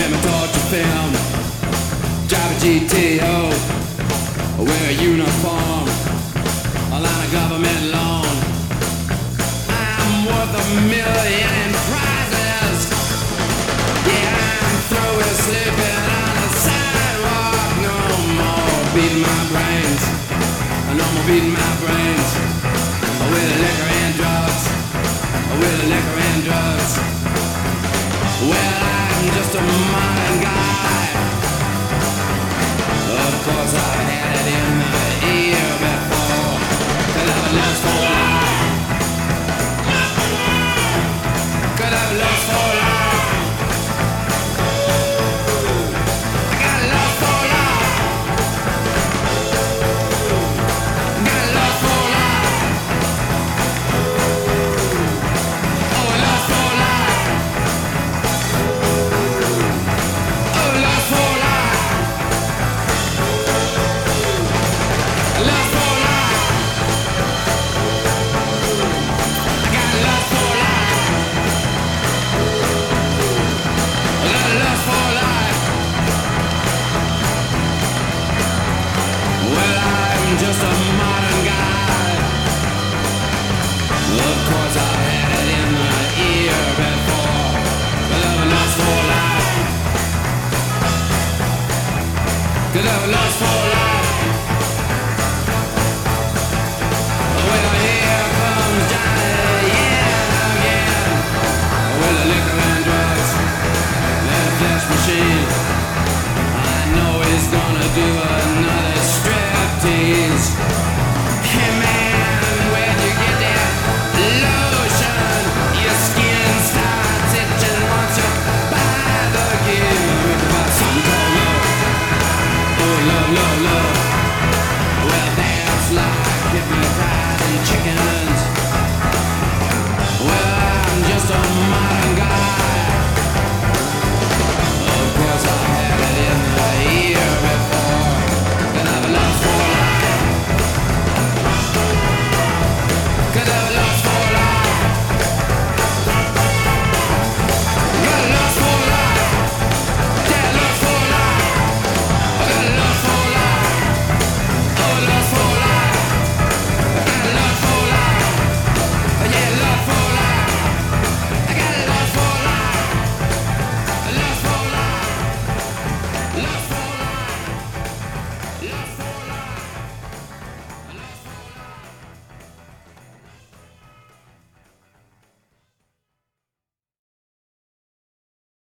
Let me torture film. Drive a GTO. Wear a uniform. A line of government loan. I'm worth $1,000,000 in prizes. Yeah, I'm through with sleeping on the sidewalk. No more beating my brains. No more beating my brains. With liquor and drugs. With liquor and drugs. Well, I'm just a modern guy. Of course, I've had it in the ear before. 'Cause I've lost for life. 'Cause I've lost for life. I got lost for life. Got lost for life. Oh, lost for life. Oh, lost for life. Lost for life. I got lost for life. I got lost for life. Well, I'm just a modern guy. Of course, I had it in the ear before. But I've lost for life. 'Cause I've lost for life. Well, here comes Johnny, yeah, again. With the liquor and drugs, that flesh machine. I know he's gonna do another striptease.